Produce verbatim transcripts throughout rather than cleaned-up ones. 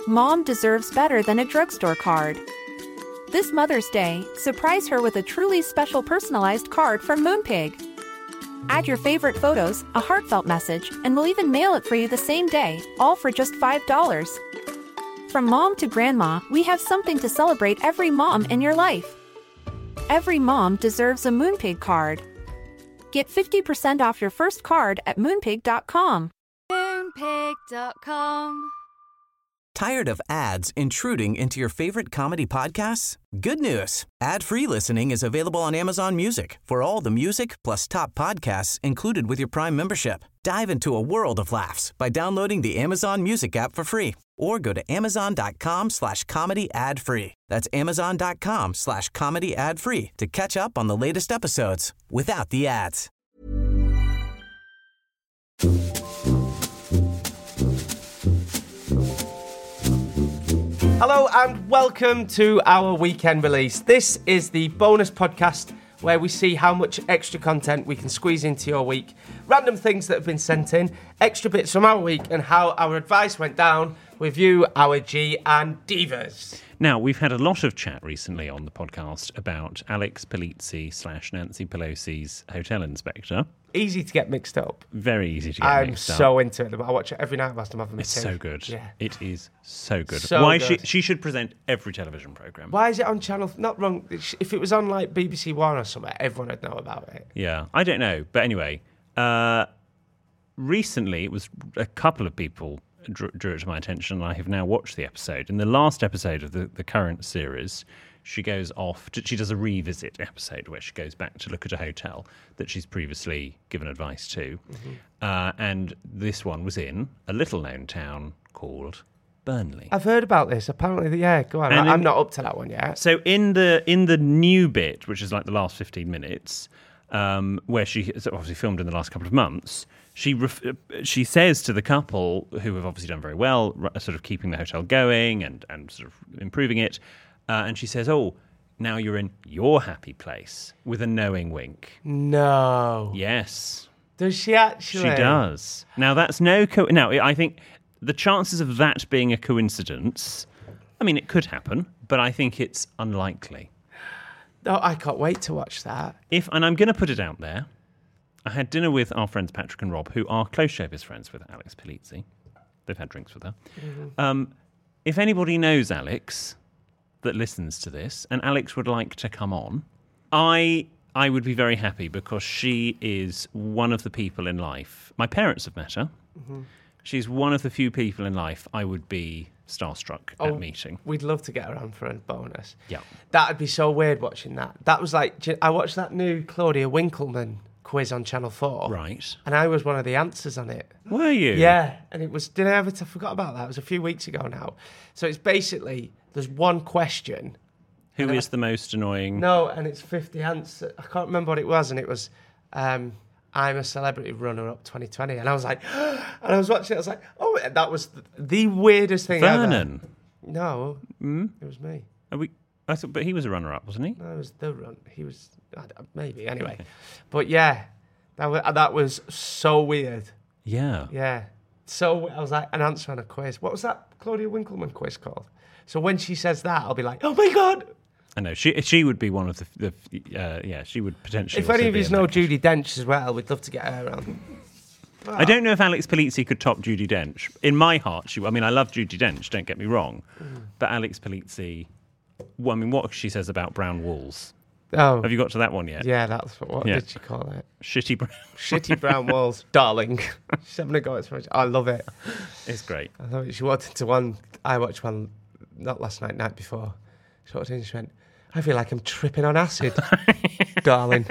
Mom deserves better than a drugstore card. This Mother's Day, surprise her with a truly special personalized card from Moonpig. Add your favorite photos, a heartfelt message, and we'll even mail it for you the same day, all for just five dollars. From mom to grandma, we have something to celebrate every mom in your life. Every mom deserves a Moonpig card. Get fifty percent off your first card at moonpig dot com. moonpig dot com. Tired of ads intruding into your favorite comedy podcasts? Good news. Ad-free listening is available on Amazon Music for all the music plus top podcasts included with your Prime membership. Dive into a world of laughs by downloading the Amazon Music app for free or go to amazon.com slash comedy ad free. That's amazon.com slash comedy ad free to catch up on the latest episodes without the ads. Hello and welcome to our weekend release. This is the bonus podcast where we see how much extra content we can squeeze into your week, random things that have been sent in, extra bits from our week, and how our advice went down with you, our G and Divas. Now, we've had a lot of chat recently on the podcast about Alex Polizzi slash Nancy Pelosi's hotel inspector. Easy to get mixed up. Very easy to get I'm mixed up. I'm so into it. I watch it every night whilst I'm having a It's tea. so good. Yeah. It is so good. So Why good. she she should present every television programme. Why is it on channel? Not wrong. If it was on like B B C One or something, everyone would know about it. Yeah, I don't know. But anyway, uh, recently it was a couple of people drew, drew it to my attention, and I have now watched the episode. In the last episode of the, the current series, she goes off, to, she does a revisit episode where she goes back to look at a hotel that she's previously given advice to. Mm-hmm. Uh, and this one was in a little-known town called Burnley. I've heard about this. Apparently, yeah, go on. And I'm in- not up to that one yet. So in the in the new bit, which is like the last fifteen minutes, um, where she it's obviously filmed in the last couple of months, she ref- she says to the couple, who have obviously done very well, r- sort of keeping the hotel going and, and sort of improving it, uh, and she says, oh, now you're in your happy place, with a knowing wink. No. Yes. Does she actually? She does. Now, that's no... Co- now, I think the chances of that being a coincidence, I mean, it could happen, but I think it's unlikely. Oh, I can't wait to watch that. If, and I'm going to put it out there, I had dinner with our friends Patrick and Rob, who are close showbiz friends with Alex Polizzi. They've had drinks with her. Mm-hmm. Um, if anybody knows Alex that listens to this, and Alex would like to come on, I I would be very happy, because she is one of the people in life. My parents have met her. Mm-hmm. She's one of the few people in life I would be starstruck oh, at meeting. We'd love to get her on for a bonus. Yeah. That'd be so weird watching that. That was like, I watched that new Claudia Winkleman quiz on Channel four. Right. And I was one of the answers on it. Were you? Yeah. And it was, did I ever, t- I forgot about that. It was a few weeks ago now. So it's basically, there's one question. Who is I, the most annoying? No, and it's fifty answers. I can't remember what it was. And it was, um, I'm a celebrity runner-up twenty twenty. And I was like, and I was watching it, I was like, oh, that was the weirdest thing Vernon. ever. No, mm? It was me. Are we? I thought, but he was a runner-up, wasn't he? No, it was the run. He was, I don't, maybe, anyway. Okay. But yeah, that was, that was so weird. Yeah. Yeah. So I was like, an answer on a quiz. What was that Claudia Winkleman quiz called? So when she says that, I'll be like, oh my God. I know. She she would be one of the, the uh, yeah, she would potentially. If any of you know Judi Dench as well, we'd love to get her on. Well, I don't know if Alex Polizzi could top Judi Dench. In my heart, she. I mean, I love Judi Dench, don't get me wrong. Mm. But Alex Polizzi, well, I mean, what she says about brown walls. Oh. Have you got to that one yet? Yeah, that's what, what yeah. did she call it? Shitty brown Shitty brown walls. Darling. She's having a go at it. I love it. It's great. I love it. She walked into one, I watched one, not last night, night before. She walked in and she went, I feel like I'm tripping on acid, darling.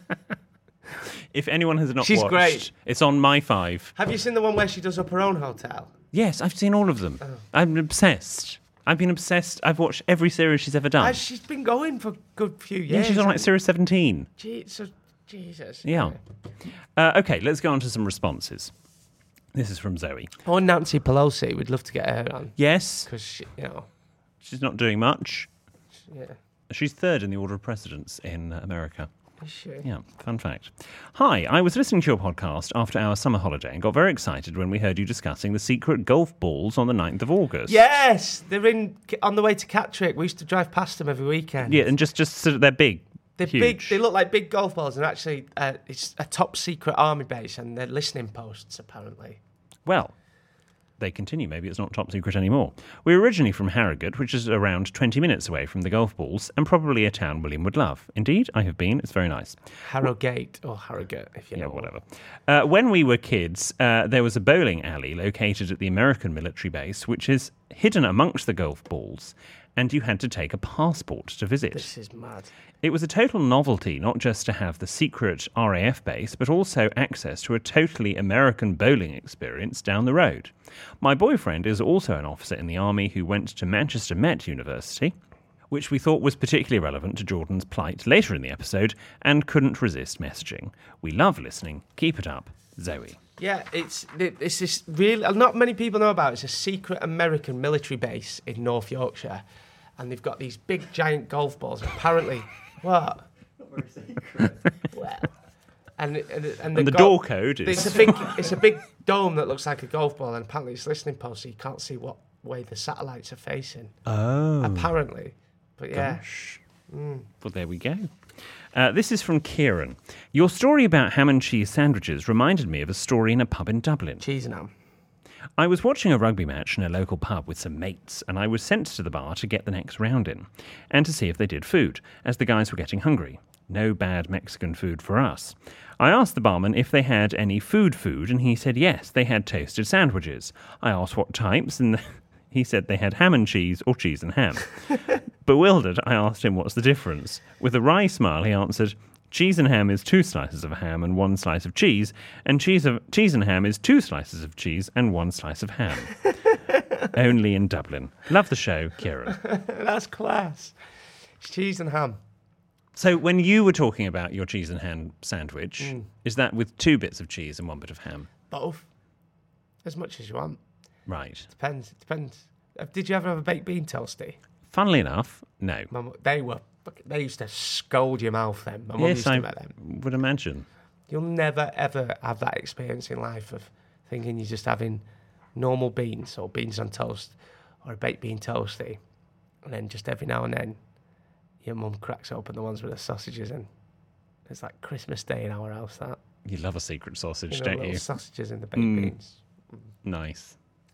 If anyone has not She's watched, great. It's on My Five. Have you seen the one where she does up her own hotel? Yes, I've seen all of them. Oh. I'm obsessed. I've been obsessed. I've watched every series she's ever done. Uh, she's been going for a good few years. Yeah, she's on like series seventeen. Jesus. Jesus. Yeah. Uh, okay, let's go on to some responses. This is from Zoe. Oh, Nancy Pelosi. We'd love to get her on. Yes. Because, she, you know. She's not doing much. Yeah. She's third in the order of precedence in uh, America. Is she? Yeah, fun fact. Hi, I was listening to your podcast after our summer holiday and got very excited when we heard you discussing the secret golf balls on the ninth of August. Yes, they're in on the way to Catterick. We used to drive past them every weekend. Yeah, and just, just sort of, they're big. They're huge. big. They look like big golf balls, and actually, uh, it's a top secret army base, and they're listening posts apparently. Well, they continue. Maybe it's not top secret anymore. We're originally from Harrogate, which is around twenty minutes away from the golf balls, and probably a town William would love. Indeed, I have been. It's very nice. Harrogate or Harrogate, if you know. Yeah, whatever. Uh, when we were kids, uh, there was a bowling alley located at the American military base, which is hidden amongst the golf balls, and you had to take a passport to visit. This is mad. It was a total novelty, not just to have the secret R A F base, but also access to a totally American bowling experience down the road. My boyfriend is also an officer in the army who went to Manchester Met University, which we thought was particularly relevant to Jordan's plight later in the episode, and couldn't resist messaging. We love listening. Keep it up, Zoe. Yeah, it's it's this real. Not many people know about it. It's a secret American military base in North Yorkshire, and they've got these big giant golf balls. Apparently, what? Not very secret. Well, and and, and, And the the go- door code is... It's a big it's a big dome that looks like a golf ball, and apparently it's listening post, so you can't see what way the satellites are facing. Oh. Apparently, but yeah. Gosh. Mm. Well, there we go. Uh, this is from Kieran. Your story about ham and cheese sandwiches reminded me of a story in a pub in Dublin. Cheese and ham. I was watching a rugby match in a local pub with some mates, and I was sent to the bar to get the next round in, and to see if they did food, as the guys were getting hungry. No bad Mexican food for us. I asked the barman if they had any food food, and he said yes, they had toasted sandwiches. I asked what types, and he said they had ham and cheese or cheese and ham. Bewildered, I asked him what's the difference. With a wry smile, he answered, cheese and ham is two slices of ham and one slice of cheese, and cheese of cheese and ham is two slices of cheese and one slice of ham. Only in Dublin. Love the show, Kieran. That's class. It's cheese and ham. So when you were talking about your cheese and ham sandwich, Mm. is that with two bits of cheese and one bit of ham? Both. As much as you want. Right. Depends. Depends. Uh, Did you ever have a baked bean toastie? Funnily enough, no. My mu- They were. They used to scold your mouth then. My mum Yes, used to I make them. would imagine. You'll never ever have that experience in life of thinking you're just having normal beans or beans on toast or a baked bean toastie, and then just every now and then your mum cracks open the ones with the sausages in. It's like Christmas Day in our house. That You love a secret sausage, you know, don't little you? sausages in the baked Mm. beans. Nice.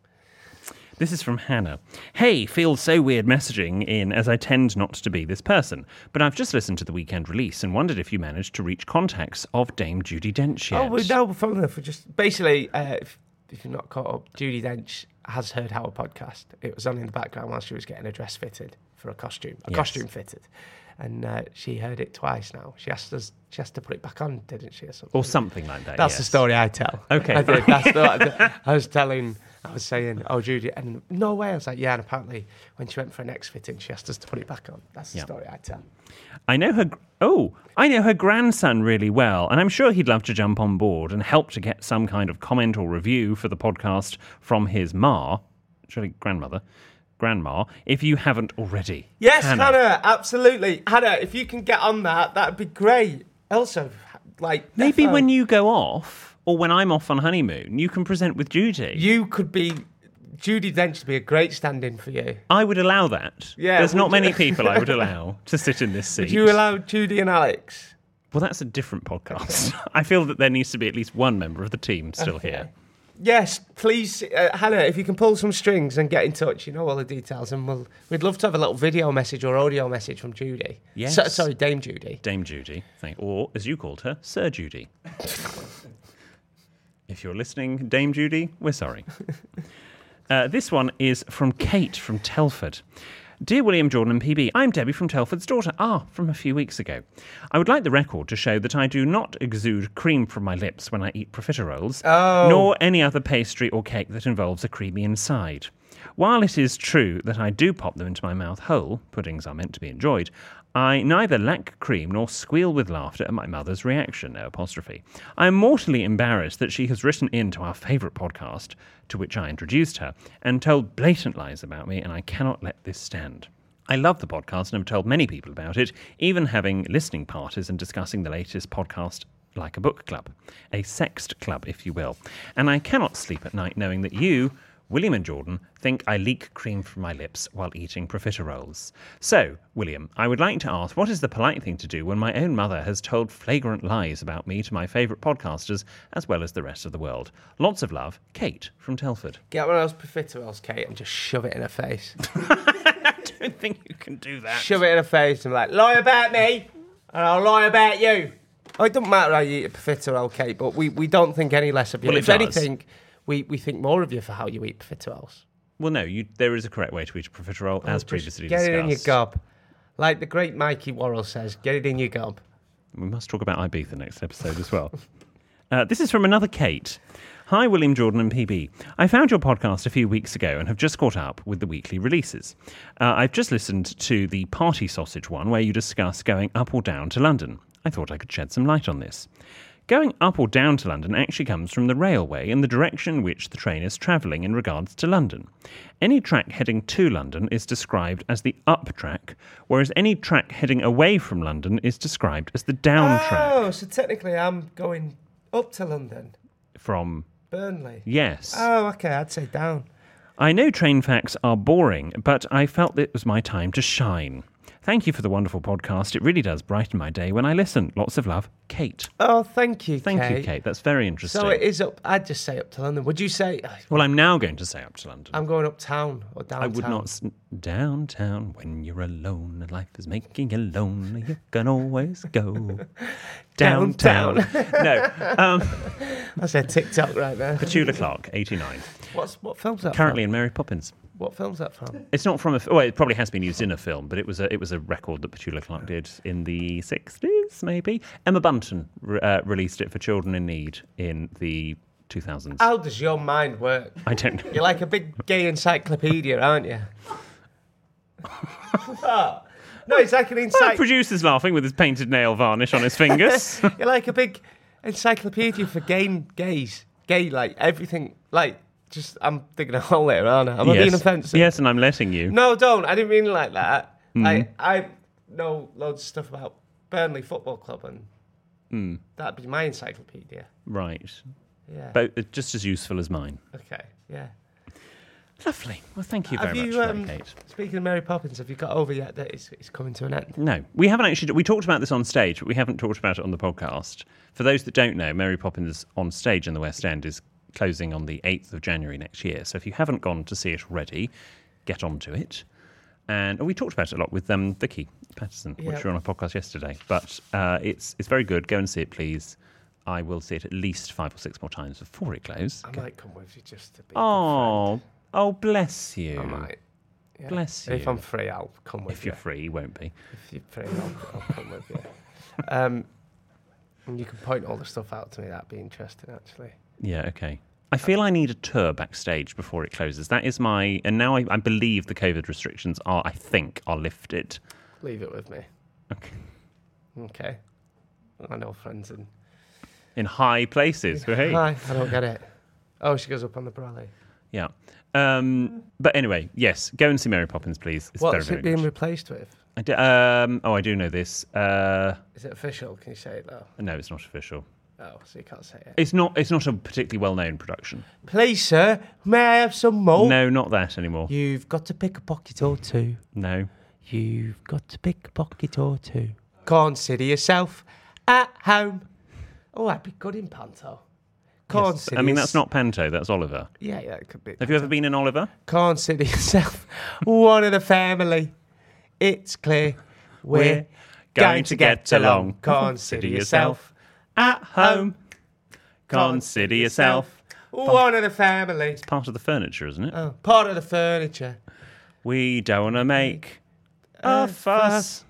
This is from Hannah. Hey, feels so weird messaging in as I tend not to be this person, but I've just listened to the weekend release and wondered if you managed to reach contacts of Dame Judi Dench yet. Oh, we know. Funny enough, we just basically, uh, if, if you're not caught up, Judi Dench has heard our podcast. It was on in the background while she was getting a dress fitted for a costume, a Yes. costume fitted, and uh, she heard it twice now. She asked us, she asked to put it back on, didn't she, or something? Or something like that, That's yes. the story I tell. Okay. I did. That's the, I was telling. I was saying, oh, Judy, and no way. I was like, yeah, and apparently when she went for an next fitting, she asked us to put it back on. That's the Yeah. story I tell. I know her. Oh, I know her grandson really well, and I'm sure he'd love to jump on board and help to get some kind of comment or review for the podcast from his ma, actually grandmother, grandma, if you haven't already. Yes, Hannah. Hannah, absolutely. Hannah, if you can get on that, that'd be great. Also, like... Maybe defo, when you go off, or when I'm off on honeymoon, you can present with Judy. You could be... Judi Dench would be a great stand-in for you. I would allow that. Yeah, There's not would many you? people I would allow to sit in this seat. Would you allow Judy and Alex? Well, that's a different podcast. I feel that there needs to be at least one member of the team still Okay. here. Yes, please, uh, Hannah, if you can pull some strings and get in touch, you know all the details, and we'll, we'd love to have a little video message or audio message from Judy. Yes. So, sorry, Dame Judy. Dame Judy, thank, or as you called her, Sir Judy. If you're listening, Dame Judy, we're sorry. Uh, this one is from Kate from Telford. Dear William, Jordan and P B, I'm Debbie from Telford's daughter. Ah, from a few weeks ago. I would like the record to show that I do not exude cream from my lips when I eat profiteroles, Oh. nor any other pastry or cake that involves a creamy inside. While it is true that I do pop them into my mouth whole, puddings are meant to be enjoyed, I neither lack cream nor squeal with laughter at my mother's reaction, no apostrophe. I am mortally embarrassed that she has written in to our favourite podcast, to which I introduced her, and told blatant lies about me, and I cannot let this stand. I love the podcast and have told many people about it, even having listening parties and discussing the latest podcast like a book club, a sext club, if you will. And I cannot sleep at night knowing that you, William and Jordan, think I leak cream from my lips while eating profiteroles. So, William, I would like to ask, what is the polite thing to do when my own mother has told flagrant lies about me to my favourite podcasters, as well as the rest of the world? Lots of love, Kate from Telford. Get one of those profiteroles, Kate, and just shove it in her face. I don't think you can do that. Shove it in her face and be like, lie about me, and I'll lie about you. Oh, it doesn't matter how you eat a profiterole, Kate, but we, we don't think any less of you. Well, if it does. anything, we, we think more of you for how you eat profiteroles. Well, no, you, there is a correct way to eat a profiterole, as Just previously get discussed. it in your gob. Like the great Mikey Worrell says, get it in your gob. We must talk about Ibiza next episode as well. uh, this is from another Kate. Hi, William, Jordan and P B. I found your podcast a few weeks ago and have just caught up with the weekly releases. Uh, I've just listened to the Party Sausage one where you discuss going up or down to London. I thought I could shed some light on this. Going up or down to London actually comes from the railway and the direction in which the train is travelling in regards to London. Any track heading to London is described as the up track, whereas any track heading away from London is described as the down track. Oh, so technically I'm going up to London. From... Burnley. Yes. Oh, okay, I'd say down. I know train facts are boring, but I felt it was my time to shine. Thank you for the wonderful podcast. It really does brighten my day when I listen. Lots of love, Kate. Oh, thank you, Thank Kate. you, Kate. That's very interesting. So it is up, I'd just say up to London. Would you say... Well, I'm now going to say up to London. I'm going uptown or downtown? I would not... S- downtown, when you're alone and life is making you lonely, you can always go downtown. No. Um, That's a TikTok right there. Petula Clark, eighty-nine. What's, what film's that Currently from? in Mary Poppins. What film's that from? It's not from a... Well, it probably has been used in a film, but it was a, it was a record that Petula Clark did in the sixties, maybe. Emma Bunton re- uh, released it for Children in Need in the two thousands. How does your mind work? I don't know. You're like a big gay encyclopedia, aren't you? What? No, it's like an Well, the encyclopedia. producer's laughing with his painted nail varnish on his fingers. You're like a big encyclopedia for gay gays. Gay, like everything. Like, just, I'm digging a hole there, aren't I? Am I yes. being offensive? Yes, and I'm letting you. No, don't. I didn't mean it like that. Mm. Like, I know loads of stuff about Burnley Football Club, and Mm. that'd be my encyclopedia. Right. Yeah. But uh, just as useful as mine. Okay, yeah. Lovely. Well, thank you very Have much you, for um, that, Kate. Speaking of Mary Poppins, have you got over yet that it's, it's coming to an end? No, we haven't actually. We talked about this on stage, but we haven't talked about it on the podcast. For those that don't know, Mary Poppins on stage in the West End is closing on the eighth of January next year. So if you haven't gone to see it already, get on to it. And oh, we talked about it a lot with um, Vicky Patterson, Yeah. which were on a podcast yesterday. But uh, it's it's very good. Go and see it, please. I will see it at least five or six more times before it closes. I might come with you just to be. Oh, oh, bless you. I might. Yeah. Bless If you. I'm free, I'll come with If you. you're free, you won't be. If you're free, I'll, I'll come with you. Um, and you can point all the stuff out to me. That'd be interesting, actually. Yeah, okay. I feel I need a tour backstage before it closes. That is my... And now I, I believe the COVID restrictions are, I think, are lifted. Leave it with me. Okay. Okay. I know friends in... In high places. Hey. Hi, I don't get it. Oh, she goes up on the brolly. Yeah. Um, but anyway, yes, go and see Mary Poppins, please. It's What's very, it very being good. replaced with? I do, um, oh, I do know this. Uh, Is it official? Can you say it, though? no, it's not official. Oh, so you can't say it. It's not. It's not a particularly well-known production. Please, sir, may I have some more? No, not that anymore. You've got to pick a pocket or two. No. You've got to pick a pocket or two. Consider yourself at home. Oh, I'd be good in Panto. Consider I mean, yours- that's not Panto. That's Oliver. Yeah, yeah, it could be. Have you ever been in Oliver? Consider yourself one of the family. It's clear we're going to get along. Consider yourself at home. Consider yourself one of the family. part of the furniture, isn't it? Oh, part of the furniture. We don't want to make a fuss.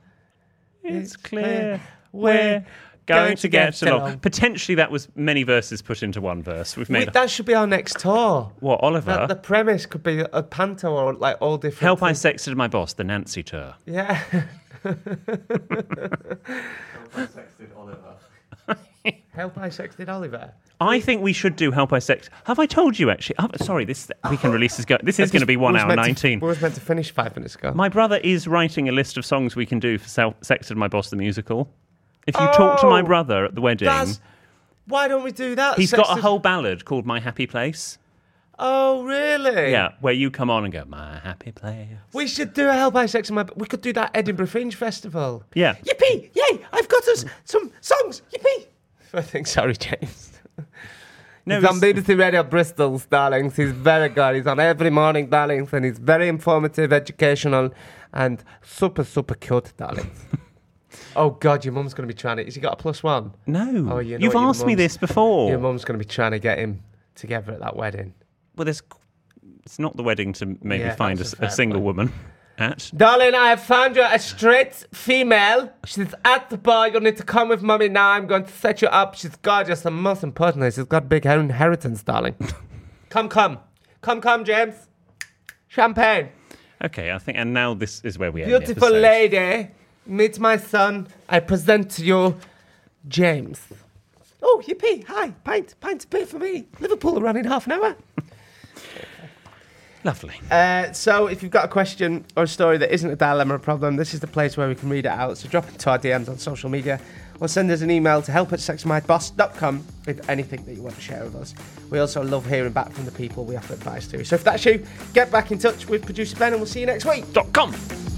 It's clear we're going to get along. Potentially that was many verses put into one verse. We've made Wait, that should be our next tour. what, Oliver? That, the premise could be a panto or like all different. Help I things. Sexted My Boss, the Nancy tour. Yeah. Help I Sexted Oliver. I think we should do Help I Sex. Have I told you actually? Oh, sorry, this weekend release is going. This is going to be one hour nineteen. We was meant to finish five minutes ago. My brother is writing a list of songs we can do for Sel- Sexted My Boss the musical. If you oh, talk to my brother at the wedding, why don't we do that? He's Sexted... got a whole ballad called My Happy Place. Oh, really? Yeah, where you come on and go, My Happy Place. We should do a Help I Sex My... We could do that Edinburgh Fringe Festival. Yeah. Yippee! Yay! I've got us some songs! Yippee! I think, sorry, James. No, he's on B B C Radio Bristol's, darlings. He's very good. He's on every morning, darlings, and he's very informative, educational, and super, super cute, darlings. Oh, God, your mum's going to be trying to... Has he got a plus one? No. Oh, you know You've asked me this before. Your mum's going to be trying to get him together at that wedding. Well, there's, it's not the wedding to maybe yeah, find a, a, a single point. woman at. Darling, I have found you a straight female. She's at the bar. You'll need to come with mummy now. I'm going to set you up. She's gorgeous, and most importantly, she's got big inheritance, darling. Come, come. Come, come, James. Champagne. Okay, I think, and now this is where we end. Beautiful the lady. Meet my son. I present to you James. Oh, yippee. Hi. Pint. Pint of beer for me. Liverpool are running half an hour. Lovely. Uh, so if you've got a question or a story that isn't a dilemma or problem, this is the place where we can read it out. So drop into our D Ms on social media or send us an email to help at sex my boss dot com with anything that you want to share with us. We also love hearing back from the people we offer advice to. So if that's you, get back in touch with producer Ben and we'll see you next week. Dot com.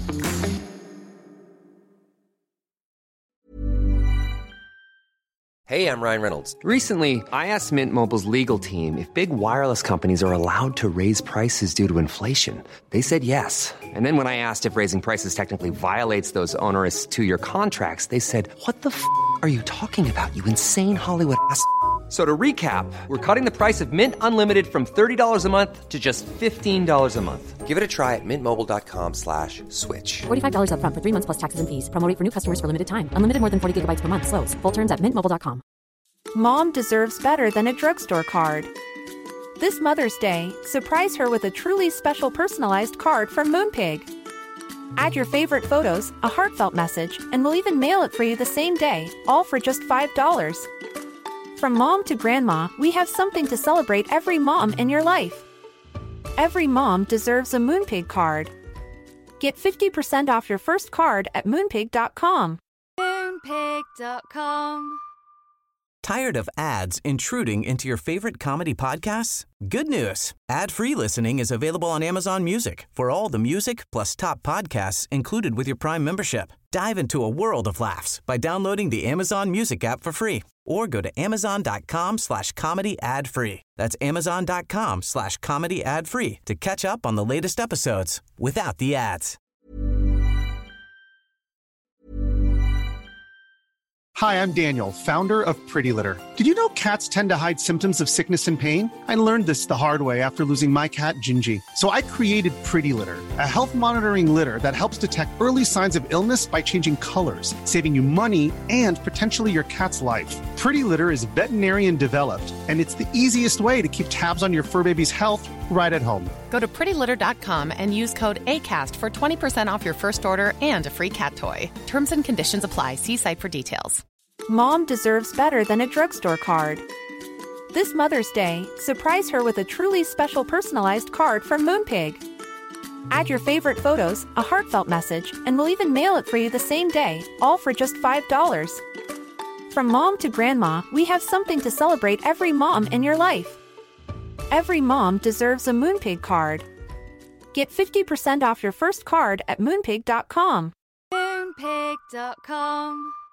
Hey, I'm Ryan Reynolds. Recently, I asked Mint Mobile's legal team if big wireless companies are allowed to raise prices due to inflation. They said yes. And then when I asked if raising prices technically violates those onerous two-year contracts, they said, what the f*** are you talking about, you insane Hollywood ass f- So to recap, we're cutting the price of Mint Unlimited from thirty dollars a month to just fifteen dollars a month. Give it a try at mintmobile.com slash switch. forty-five dollars up front for three months plus taxes and fees. Promo rate for new customers for limited time. Unlimited more than forty gigabytes per month. Slows full terms at mint mobile dot com. Mom deserves better than a drugstore card. This Mother's Day, surprise her with a truly special personalized card from Moonpig. Add your favorite photos, a heartfelt message, and we'll even mail it for you the same day, all for just five dollars. From mom to grandma, we have something to celebrate every mom in your life. Every mom deserves a Moonpig card. Get fifty percent off your first card at moonpig dot com. moonpig dot com. Tired of ads intruding into your favorite comedy podcasts? Good news. Ad-free listening is available on Amazon Music for all the music plus top podcasts included with your Prime membership. Dive into a world of laughs by downloading the Amazon Music app for free or go to amazon.com slash comedy ad free. That's amazon.com slash comedy ad free to catch up on the latest episodes without the ads. Hi, I'm Daniel, founder of Pretty Litter. Did you know cats tend to hide symptoms of sickness and pain? I learned this the hard way after losing my cat, Gingy. So I created Pretty Litter, a health monitoring litter that helps detect early signs of illness by changing colors, saving you money and potentially your cat's life. Pretty Litter is veterinarian developed, and it's the easiest way to keep tabs on your fur baby's health right at home. Go to pretty litter dot com and use code ACAST for twenty percent off your first order and a free cat toy. Terms and conditions apply. See site for details. Mom deserves better than a drugstore card. This Mother's Day, surprise her with a truly special personalized card from Moonpig. Add your favorite photos, a heartfelt message, and we'll even mail it for you the same day, all for just five dollars. From mom to grandma, we have something to celebrate every mom in your life. Every mom deserves a Moonpig card. Get fifty percent off your first card at moonpig dot com. moonpig dot com.